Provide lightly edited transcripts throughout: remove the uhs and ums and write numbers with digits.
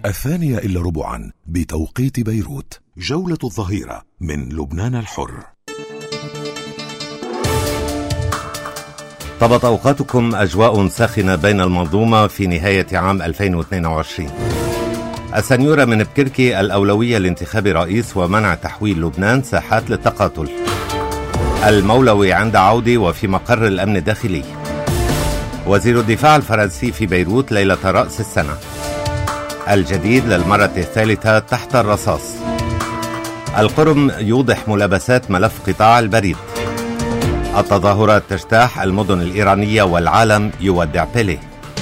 2:15 بتوقيت بيروت. جولة الظهيرة من لبنان الحر. طبت أوقاتكم أجواء ساخنة بين المنظومة في نهاية عام 2022. السنيورة من بكركي الأولوية لانتخاب رئيس ومنع تحويل لبنان ساحات للتقاتل. المولوي عند عودي وفي مقر الأمن الداخلي. وزير الدفاع الفرنسي في بيروت ليلة رأس السنة. الجديد للمرة الثالثة تحت الرصاص. القرم يوضح ملابسات ملف قطاع البريد. التظاهرات تجتاح المدن الإيرانية والعالم يودع بيليه.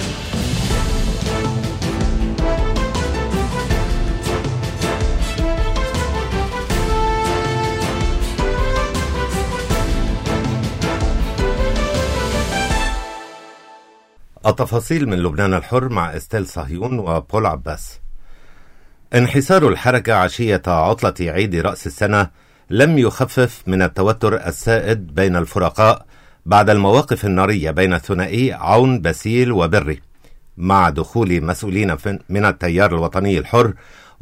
التفاصيل من لبنان الحر مع استيل صهيون وبول عباس. انحسار الحركة عشية عطلة عيد رأس السنة لم يخفف من التوتر السائد بين الفرقاء بعد المواقف النارية بين الثنائي عون باسيل وبري، مع دخول مسؤولين من التيار الوطني الحر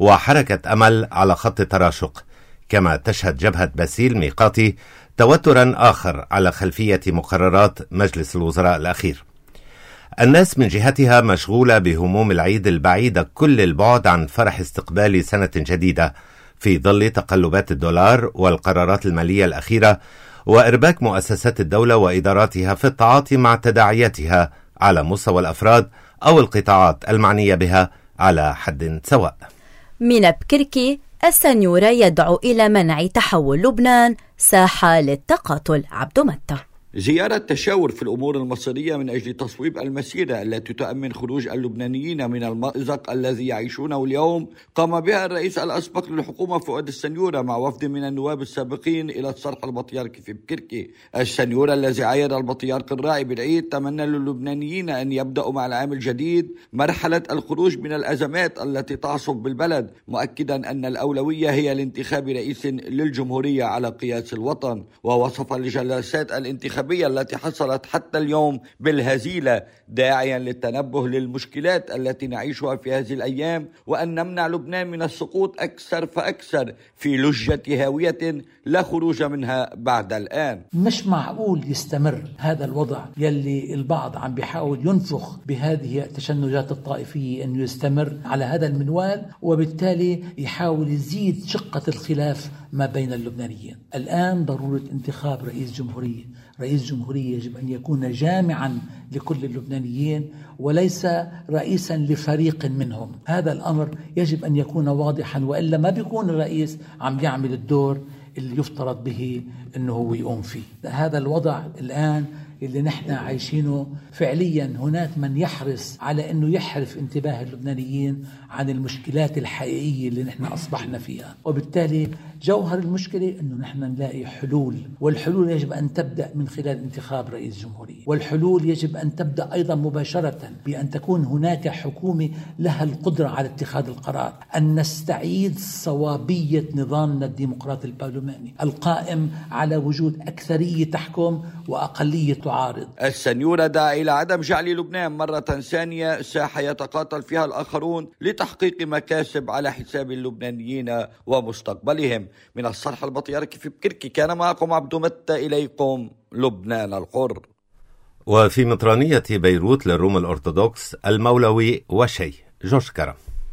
وحركة أمل على خط تراشق. كما تشهد جبهة باسيل ميقاتي توترا آخر على خلفية مقررات مجلس الوزراء الأخير. الناس من جهتها مشغولة بهموم العيد البعيدة كل البعد عن فرح استقبال سنة جديدة في ظل تقلبات الدولار والقرارات المالية الأخيرة وإرباك مؤسسات الدولة وإداراتها في التعاطي مع تداعياتها على مستوى الأفراد أو القطاعات المعنية بها على حد سواء. من بكركي السنيورة يدعو إلى منع تحول لبنان ساحة للتقاتل. عبد متى. زيارة تشاور في الأمور المصيرية من أجل تصويب المسيرة التي تؤمن خروج اللبنانيين من المأزق الذي يعيشونه اليوم قام بها الرئيس الأسبق للحكومة فؤاد السنيورة مع وفد من النواب السابقين إلى الصرح البطياركي في بكركي. السنيورة الذي عايد البطيارك الراعي بالعيد تمنى للبنانيين أن يبدأوا مع العام الجديد مرحلة الخروج من الأزمات التي تعصف بالبلد، مؤكدا أن الأولوية هي لانتخاب رئيس للجمهورية على قياس الوطن. ووصف الجلسات الانتخابية التي حصلت حتى اليوم بالهزيلة، داعيا للتنبه للمشكلات التي نعيشها في هذه الأيام وأن نمنع لبنان من السقوط أكثر فأكثر في لجة هاوية لا خروج منها بعد الآن. مش معقول يستمر هذا الوضع يلي البعض عم بيحاول ينفخ بهذه التشنجات الطائفية أنه يستمر على هذا المنوال، وبالتالي يحاول يزيد شقة الخلاف ما بين اللبنانيين. الآن ضرورة انتخاب رئيس جمهورية. رئيس جمهورية يجب أن يكون جامعا لكل اللبنانيين وليس رئيسا لفريق منهم. هذا الأمر يجب أن يكون واضحا، وإلا ما بيكون الرئيس عم يعمل الدور اللي يفترض به أنه هو يقوم فيه. هذا الوضع الآن اللي نحن عايشينه فعليا هناك من يحرص على أنه يحرف انتباه اللبنانيين عن المشكلات الحقيقية اللي نحن أصبحنا فيها، وبالتالي جوهر المشكلة أنه نحن نلاقي حلول، والحلول يجب أن تبدأ من خلال انتخاب رئيس جمهورية، والحلول يجب أن تبدأ أيضا مباشرة بأن تكون هناك حكومة لها القدرة على اتخاذ القرار، أن نستعيد صوابية نظامنا الديمقراطي البرلماني القائم على وجود أكثرية تحكم وأقلية تعارض. السنيورة دعا إلى عدم جعل لبنان مرة ثانية ساحة يتقاتل فيها الآخرون لتحقيق مكاسب على حساب اللبنانيين ومستقبلهم. من الصرح البطياركي في بكركي كان معكم عبد متى، إليكم لبنان الحر. وفي مطرانية بيروت للروم الأرثوذكس المولوي وشي جورج كرم.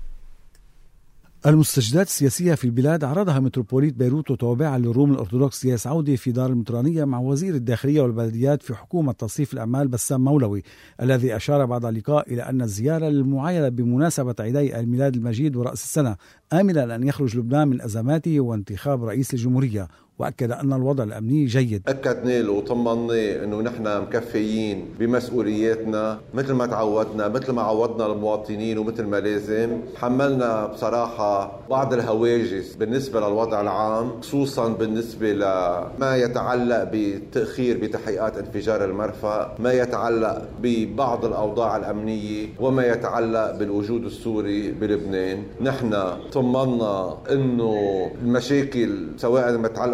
المستجدات السياسية في البلاد عرضها متروبوليت بيروت وتوابعها للروم الأرثوذكس سياس عودي في دار المطرانية مع وزير الداخلية والبلديات في حكومة تصريف الأعمال بسام مولوي، الذي أشار بعد اللقاء إلى أن الزيارة للمعاينة بمناسبة عيدي الميلاد المجيد ورأس السنة آملا أن يخرج لبنان من أزماته وانتخاب رئيس الجمهورية، وأكد أن الوضع الأمني جيد. أكدنا له وطمناه أنه نحن مكفيين بمسؤولياتنا مثل ما تعودنا، مثل ما عودنا المواطنين ومثل ما لازم. حملنا بصراحة بعض الهواجس بالنسبة للوضع العام، خصوصا بالنسبة لما يتعلق بالتأخير بتحقيقات انفجار المرفأ، ما يتعلق ببعض الأوضاع الأمنية، وما يتعلق بالوجود السوري بلبنان. نحن طمنا أنه المشاكل سواء متعلقة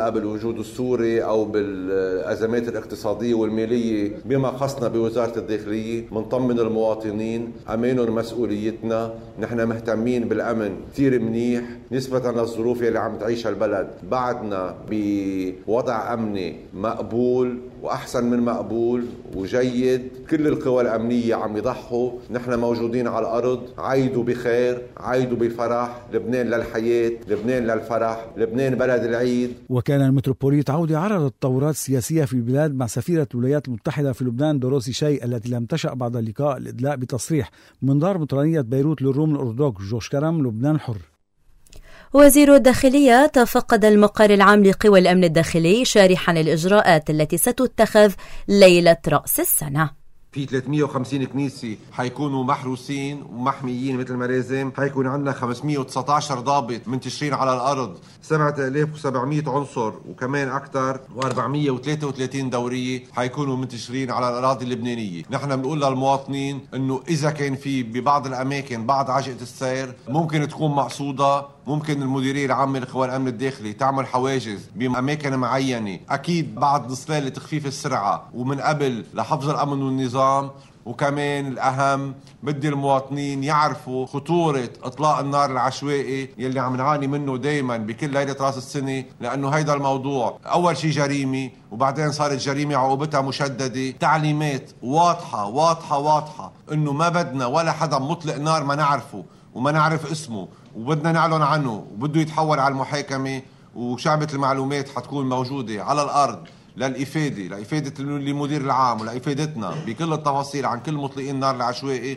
علاقة بالوجود السوري أو بالأزمات الاقتصادية والمالية بما خصنا بوزارة الداخلية. منطمن المواطنين أمانهم مسؤوليتنا، نحن مهتمين بالأمن كثير منيح نسبة للظروف اللي عم تعيشها البلد. بعدنا بوضع أمني مقبول وأحسن من مقبول وجيد. كل القوى الأمنية عم يضحوا، نحن موجودين على الأرض. عايدوا بخير، عايدوا بفرح. لبنان للحياة، لبنان للفرح، لبنان بلد العيد. وكان المتروبوليت عودة عرض التطورات السياسية في البلاد مع سفيرة الولايات المتحدة في لبنان دوروثي شاي، التي لم تشأ بعد اللقاء الإدلاء بتصريح من دار مطرانية بيروت للروم الأرثوذكس جورج كرم لبنان حر. وزير الداخلية تفقد المقر العام لقوى الأمن الداخلي شارحا الإجراءات التي ستتخذ ليلة رأس السنة. في 350 كنيسة حيكونوا محروسين ومحميين مثل ما لازم. حيكون عندنا 519 ضابط منتشرين على الأرض، 7700 عنصر وكمان أكثر، و433 دورية حيكونوا منتشرين على الأراضي اللبنانية. نحن بنقول للمواطنين إنه إذا كان في ببعض الأماكن بعض عجقة السير ممكن تكون مقصودة، ممكن المديرية العامة لقوى الأمن الداخلي تعمل حواجز بأماكن معينة، أكيد بعد نصلين لتخفيف السرعة ومن قبل لحفظ الأمن والنظام. وكمان الأهم بدي المواطنين يعرفوا خطورة إطلاق النار العشوائي يلي عم نعاني منه دايما بكل ليلة راس السنة، لأنه هيدا الموضوع أول شي جريمة وبعدين صارت جريمة عقوبتها مشددة. تعليمات واضحة واضحة واضحة إنه ما بدنا ولا حدا مطلق نار ما نعرفه وما نعرف اسمه وبدنا نعلن عنه وبده يتحول على المحاكمة. وشعبة المعلومات حتكون موجودة على الأرض لإفادة المدير العام ولإفادتنا بكل التفاصيل عن كل مطلقين النار العشوائي.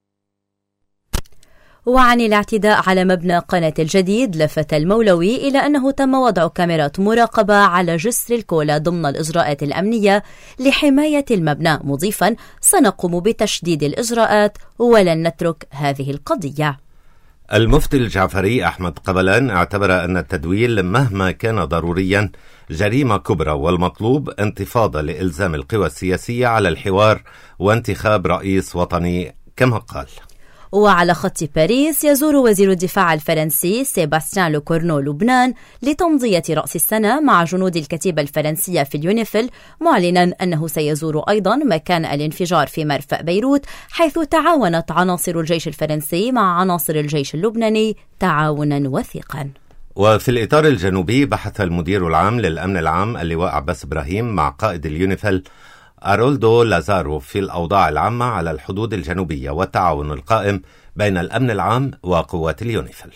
وعن الاعتداء على مبنى قناة الجديد، لفت المولوي إلى أنه تم وضع كاميرات مراقبة على جسر الكولا ضمن الإجراءات الأمنية لحماية المبنى، مضيفا سنقوم بتشديد الإجراءات ولن نترك هذه القضية. المفتي الجعفري أحمد قبلان اعتبر أن التدويل مهما كان ضروريا جريمة كبرى، والمطلوب انتفاضة لإلزام القوى السياسية على الحوار وانتخاب رئيس وطني كما قال. وعلى خط باريس يزور وزير الدفاع الفرنسي سيباستيان لوكورنو لبنان لتمضية رأس السنة مع جنود الكتيبة الفرنسية في اليونيفيل، معلنا أنه سيزور أيضا مكان الانفجار في مرفأ بيروت، حيث تعاونت عناصر الجيش الفرنسي مع عناصر الجيش اللبناني تعاونا وثيقا. وفي الإطار الجنوبي بحث المدير العام للأمن العام اللواء عباس إبراهيم مع قائد اليونيفيل أرولدو لازارو في الأوضاع العامة على الحدود الجنوبية والتعاون القائم بين الأمن العام وقوات اليونيفيل.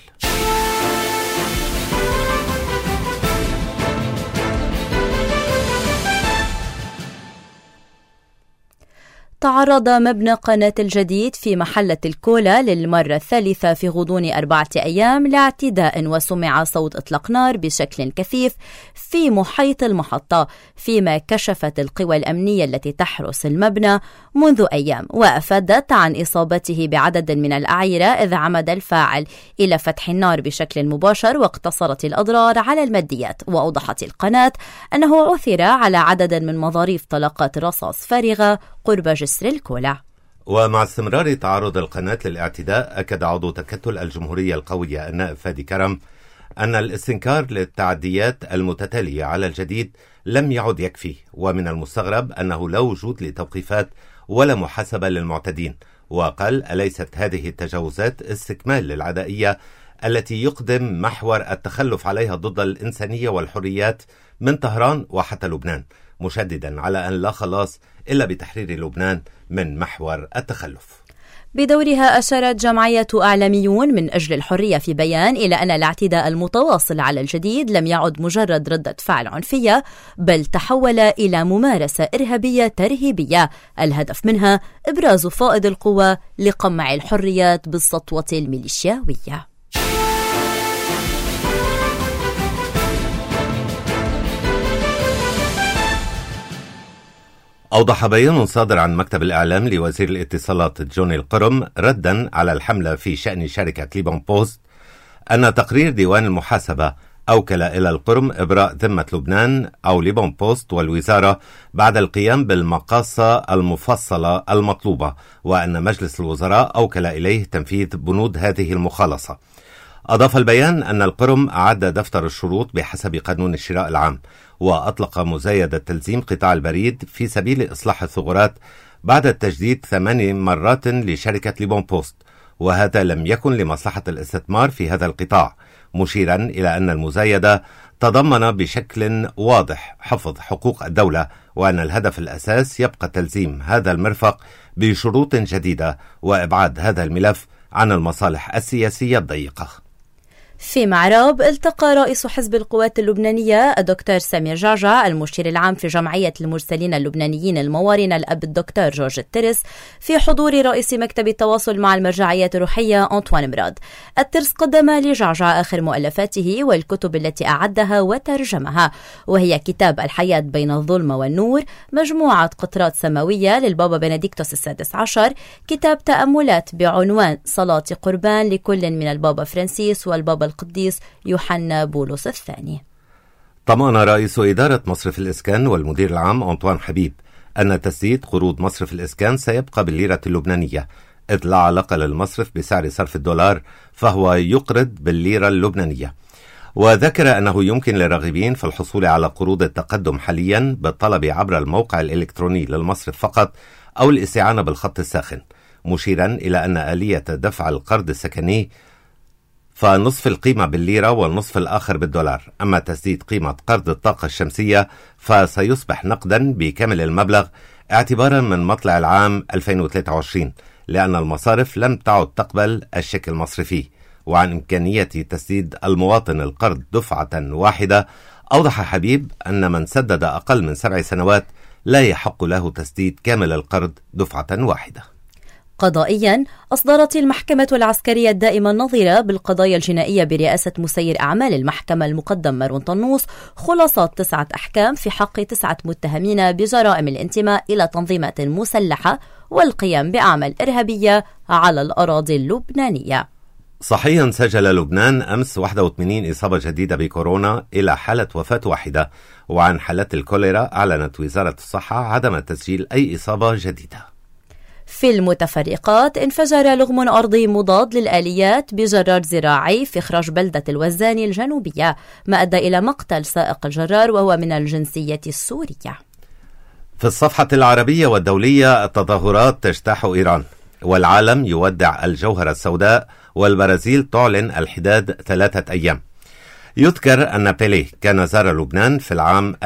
تعرض مبنى قناة الجديد في محلة الكولا للمرة الثالثة في غضون 4 أيام لاعتداء، وسمع صوت إطلاق نار بشكل كثيف في محيط المحطة، فيما كشفت القوى الأمنية التي تحرس المبنى منذ أيام وأفادت عن إصابته بعدد من الأعيرة، إذ عمد الفاعل إلى فتح النار بشكل مباشر واقتصرت الأضرار على الماديات. وأوضحت القناة أنه عثر على عدد من مظاريف طلقات رصاص فارغة قرب جسر الكولا. ومع استمرار تعرض القناة للاعتداء، أكد عضو تكتل الجمهورية القوية النائب فادي كرم أن الاستنكار للتعديات المتتالية على الجديد لم يعد يكفي، ومن المستغرب أنه لا وجود لتوقيفات ولا محاسبة للمعتدين. وقال: أليست هذه التجاوزات استكمال للعدائية التي يقدم محور التخلف عليها ضد الإنسانية والحريات من طهران وحتى لبنان، مشددا على أن لا خلاص إلا بتحرير لبنان من محور التخلف. بدورها أشارت جمعية أعلاميون من أجل الحرية في بيان إلى أن الاعتداء المتواصل على الجديد لم يعد مجرد ردة فعل عنفية، بل تحول إلى ممارسة إرهابية ترهيبية الهدف منها إبراز فائض القوى لقمع الحريات بالسطوة الميليشياوية. أوضح بيان صادر عن مكتب الإعلام لوزير الاتصالات جوني القرم ردا على الحملة في شأن شركة ليبون بوست أن تقرير ديوان المحاسبة أوكل إلى القرم إبراء ذمة لبنان أو ليبون بوست والوزارة بعد القيام بالمقاصة المفصلة المطلوبة، وأن مجلس الوزراء أوكل إليه تنفيذ بنود هذه المخالصة. أضاف البيان أن القرم أعد دفتر الشروط بحسب قانون الشراء العام، وأطلق مزايدة تلزيم قطاع البريد في سبيل إصلاح الثغرات بعد التجديد 8 مرات لشركة ليبون بوست، وهذا لم يكن لمصلحة الاستثمار في هذا القطاع، مشيرا إلى أن المزايدة تضمن بشكل واضح حفظ حقوق الدولة، وأن الهدف الأساس يبقى تلزيم هذا المرفق بشروط جديدة وإبعاد هذا الملف عن المصالح السياسية الضيقة. في معراب التقى رئيس حزب القوات اللبنانية الدكتور سمير جعجع المشير العام في جمعية المرسلين اللبنانيين الموارين الأب الدكتور جورج الترس في حضور رئيس مكتب التواصل مع المرجعيات الروحية أنطوان مراد. الترس قدم لجعجع آخر مؤلفاته والكتب التي أعدها وترجمها، وهي كتاب الحياة بين الظلم والنور، مجموعة قطرات سماوية للبابا بنديكتوس السادس عشر، كتاب تأملات بعنوان صلاة قربان لكل من البابا فرانسيس والبابا القديس يوحنا بولس الثاني. طمأن رئيس إدارة مصرف الإسكان والمدير العام أنطوان حبيب أن تسديد قروض مصرف الإسكان سيبقى بالليرة اللبنانية، إذ لا علاقة للمصرف بسعر صرف الدولار، فهو يقرض بالليرة اللبنانية. وذكر أنه يمكن للراغبين في الحصول على قروض التقدم حاليا بالطلب عبر الموقع الإلكتروني للمصرف فقط أو الاستعانة بالخط الساخن، مشيرا إلى أن آلية دفع القرض السكني فنصف القيمة بالليرة والنصف الآخر بالدولار. أما تسديد قيمة قرض الطاقة الشمسية فسيصبح نقدا بكامل المبلغ اعتبارا من مطلع العام 2023، لأن المصارف لم تعد تقبل الشيك المصرفي. وعن إمكانية تسديد المواطن القرض دفعة واحدة، أوضح حبيب أن من سدد أقل من 7 سنوات لا يحق له تسديد كامل القرض دفعة واحدة. قضائيا أصدرت المحكمة العسكرية الدائمة النظيرة بالقضايا الجنائية برئاسة مسير أعمال المحكمة المقدم مارون طنوس خلاصات 9 أحكام في حق 9 متهمين بجرائم الانتماء إلى تنظيمات مسلحة والقيام بأعمال إرهابية على الأراضي اللبنانية. صحيا سجل لبنان أمس 81 إصابة جديدة بكورونا إلى حالة وفاة واحدة، وعن حالات الكوليرا أعلنت وزارة الصحة عدم تسجيل أي إصابة جديدة. في المتفرقات انفجر لغم أرضي مضاد للآليات بجرار زراعي في إخراج بلدة الوزاني الجنوبية، ما أدى إلى مقتل سائق الجرار وهو من الجنسية السورية. في الصفحة العربية والدولية التظاهرات تجتاح إيران، والعالم يودع الجوهرة السوداء، والبرازيل تعلن الحداد 3 أيام. يذكر أن بيليه كان زار لبنان في العام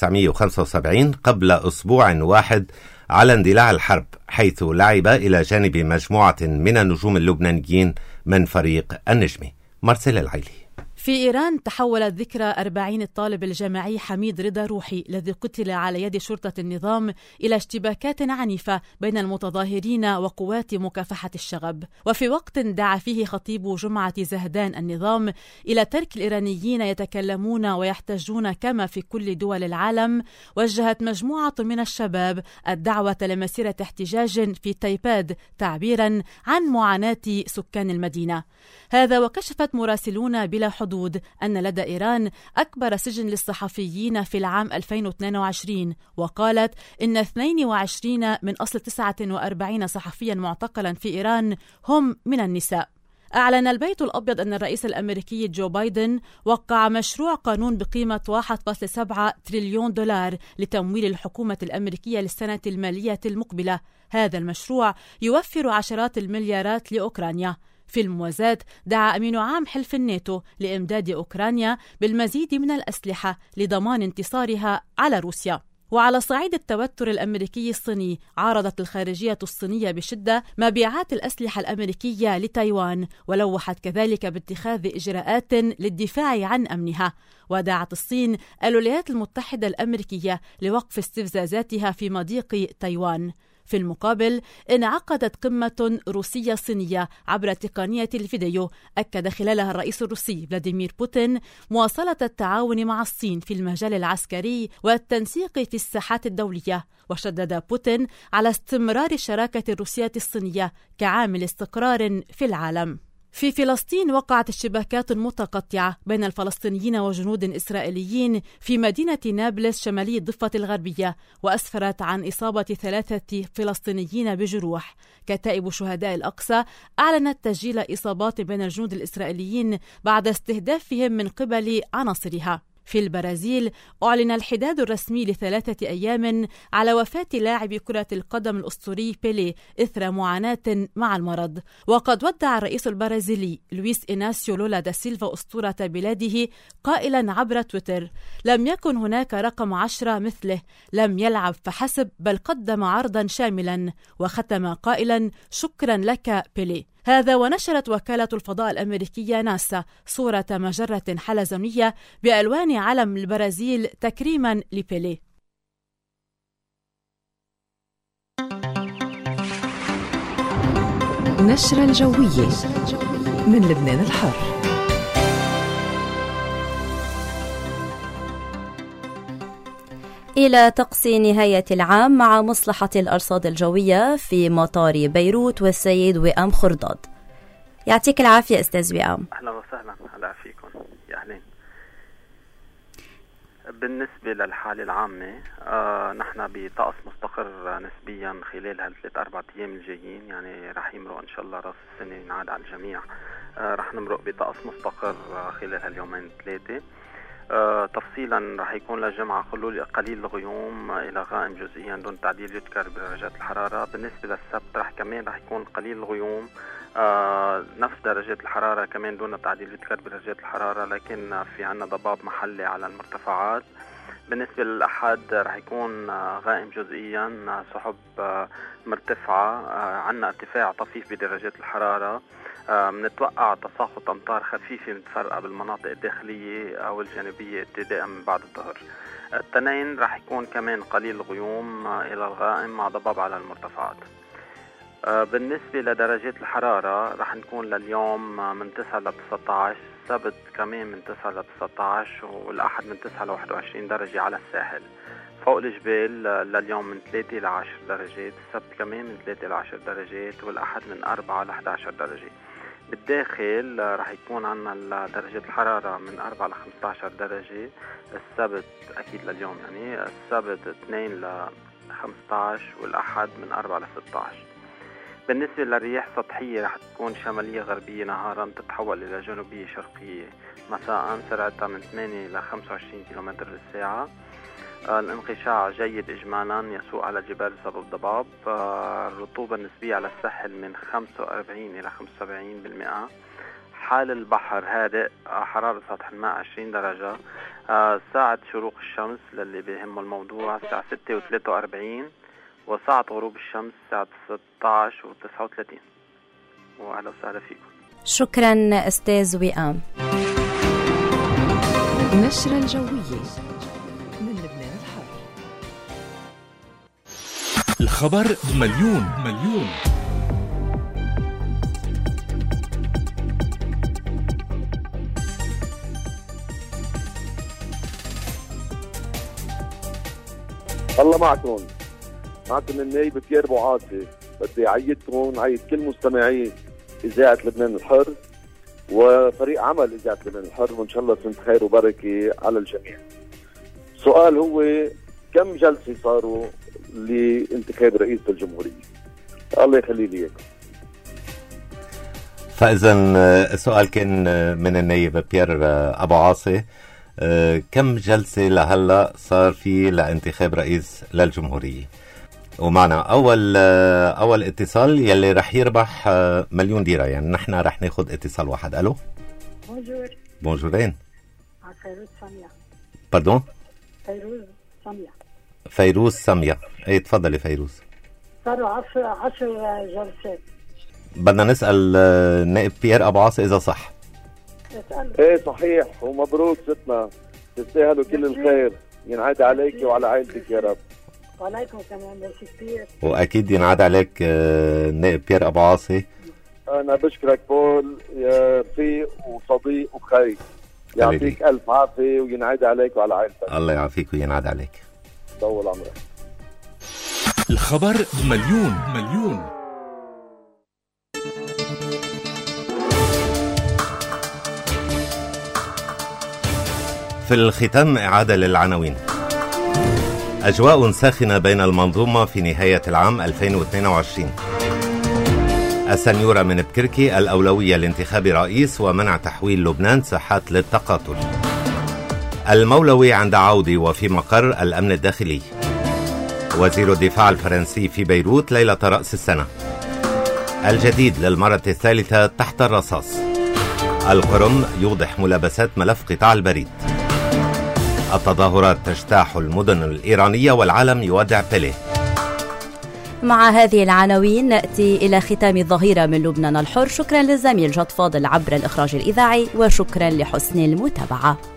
1975 قبل أسبوع واحد على اندلاع الحرب، حيث لعب إلى جانب مجموعة من النجوم اللبنانيين من فريق النجمي. مارسيل العيلي. في إيران تحولت ذكرى 40 الطالب الجامعي حميد رضا روحي الذي قتل على يد شرطة النظام إلى اشتباكات عنيفة بين المتظاهرين وقوات مكافحة الشغب. وفي وقت دعا فيه خطيب جمعة زهدان النظام إلى ترك الإيرانيين يتكلمون ويحتجون كما في كل دول العالم، وجهت مجموعة من الشباب الدعوة لمسيرة احتجاج في تايباد تعبيرا عن معاناة سكان المدينة. هذا وكشفت مراسلون بلا حدود أن لدى إيران أكبر سجن للصحفيين في العام 2022، وقالت إن 22 من أصل 49 صحفيا معتقلا في إيران هم من النساء. أعلن البيت الأبيض أن الرئيس الأمريكي جو بايدن وقع مشروع قانون بقيمة 1.7 تريليون دولار لتمويل الحكومة الأمريكية للسنة المالية المقبلة. هذا المشروع يوفر عشرات المليارات لأوكرانيا. في الموازاة دعا أمين عام حلف الناتو لإمداد أوكرانيا بالمزيد من الأسلحة لضمان انتصارها على روسيا. وعلى صعيد التوتر الأمريكي الصيني، عارضت الخارجية الصينية بشدة مبيعات الأسلحة الأمريكية لتايوان، ولوحت كذلك باتخاذ إجراءات للدفاع عن أمنها. ودعت الصين الولايات المتحدة الأمريكية لوقف استفزازاتها في مضيق تايوان. في المقابل انعقدت قمة روسية صينية عبر تقنية الفيديو، أكد خلالها الرئيس الروسي فلاديمير بوتين مواصلة التعاون مع الصين في المجال العسكري والتنسيق في الساحات الدولية. وشدد بوتين على استمرار الشراكة الروسية الصينية كعامل استقرار في العالم. في فلسطين وقعت اشتباكات متقطعة بين الفلسطينيين وجنود إسرائيليين في مدينة نابلس شمالي الضفة الغربية، وأسفرت عن إصابة 3 فلسطينيين بجروح. كتائب شهداء الأقصى أعلنت تسجيل إصابات بين الجنود الإسرائيليين بعد استهدافهم من قبل عناصرها. في البرازيل أعلن الحداد الرسمي ل3 أيام على وفاة لاعب كرة القدم الأسطوري بيلي إثر معاناة مع المرض. وقد ودع الرئيس البرازيلي لويس إناسيو لولا دا سيلفا أسطورة بلاده قائلا عبر تويتر: لم يكن هناك رقم 10 مثله، لم يلعب فحسب بل قدم عرضا شاملا. وختم قائلا: شكرا لك بيلي. هذا ونشرت وكالة الفضاء الأمريكية ناسا صورة مجرة حلزونية بألوان علم البرازيل تكريما لبيلي. نشرة الجوية من لبنان الحر. إلى طقس نهاية العام مع مصلحة الأرصاد الجوية في مطار بيروت والسيد وئام خرداد. يعطيك العافية أستاذ وئام. أهلا وسهلا، هلا فيكم يا أهلين. بالنسبة للحالة العامة نحن بطقس مستقر نسبيا خلال هال3-4 أيام الجايين، يعني رح يمرق إن شاء الله رأس السنة ينعاد على الجميع. رح نمرق بطقس مستقر خلال هاليومين 3. تفصيلا رح يكون للجمعة قليل الغيوم إلى غائم جزئيا دون تعديل يذكر بدرجات الحرارة. بالنسبة للسبت رح يكون قليل الغيوم نفس درجات الحرارة كمان دون تعديل يذكر بدرجات الحرارة، لكن في عنا ضباب محلي على المرتفعات. بالنسبة للأحد رح يكون غائم جزئيا، سحب مرتفعة، عنا ارتفاع طفيف بدرجات الحرارة. منتوقع تساقط أمطار خفيفة متفرقة بالمناطق الداخلية أو الجانبية ابتداء من بعد الظهر. الاثنين رح يكون كمان قليل الغيوم إلى الغائم مع ضباب على المرتفعات. بالنسبة لدرجات الحرارة رح نكون لليوم من 9 ل 19، السبت كمان من 9 ل 19، والأحد من 9 ل 21 درجة على الساحل. فوق الجبال لليوم من 3 ل 10 درجات، السبت كمان من 3 ل 10 درجات، والأحد من 4 ل 11 درجة. بالداخل رح يكون عنا درجة الحرارة من 4 ل 15 درجة، السبت أكيد لليوم يعني السبت 2 ل 15، والأحد من 4 ل 16. بالنسبة للرياح سطحية رح تكون شمالية غربية نهارا تتحول إلى جنوبية شرقية مساء، سرعتها من 8 ل 25 كيلومتر بالساعة. الانقشاع جيد إجمالا يسوء على الجبال بسبب ضباب. الرطوبة النسبية على الساحل من 45 إلى 75%. حال البحر هادئ، حرارة سطح الماء 20 درجة. ساعة شروق الشمس للي بيهم الموضوع الساعة 6:43، وساعة غروب الشمس الساعة 16:39. وأهلا وسهلا فيكم. شكرا أستاذ وئام. نشرة الجوية من لبنان الحر. الخبر مليون. الله معكم النائب بيير بوعاطي. بدي أعيدكم، عيد كل مستمعي إذاعة لبنان الحر وفريق عمل إذاعة لبنان الحر، وإن شاء الله سنة خير وبركة على الجميع. السؤال هو كم جلسة صاروا لانتخاب رئيس الجمهورية؟ الله يخلي لي إياكم. فإذا السؤال كان من النائب بيير أبو عاصي، كم جلسة لهلا صار في لانتخاب رئيس للجمهورية؟ ومعنا أول اتصال يلي رح يربح مليون ديرة، يعني نحن رح ناخد اتصال واحد. ألو بونجور. بونجورين. فيروز سامية. باردون؟ فيروز سامية. ايه تفضلي فيروز. صاروا 10 جلسات. بدنا نسأل النائب بيير أبو عاصي إذا صح. ايه صحيح، ومبروك ستنا، تستاهلوا كل الخير، ينعاد عليك وعلى عائلتك يا رب. وعليكم كمان، ميرسي كثير. واكيد ينعاد عليك النائب بيير ابو عاصي. انا بشكرك بول يا رفيق وصديق وخي، يعطيك الف عافيه وينعاد عليك وعلى عائلتك. الله يعافيك وينعاد عليك. طول عمرك. الخبر مليون. في الختام إعادة للعناوين. أجواء ساخنة بين المنظومة في نهاية العام 2022. السنيورة من بكركي الأولوية لانتخاب رئيس ومنع تحويل لبنان ساحات للتقاتل. المولوي عند عودي وفي مقر الأمن الداخلي. وزير الدفاع الفرنسي في بيروت ليلة رأس السنة. الجديد للمرة الثالثة تحت الرصاص. القرم يوضح ملابسات ملف قطاع البريد. التظاهرات تجتاح المدن الإيرانية والعالم يودع بيليه. مع هذه العناوين نأتي إلى ختام الظهيرة من لبنان الحر. شكرا للزميل جاد فاضل عبر الإخراج الإذاعي، وشكرا لحسن المتابعة.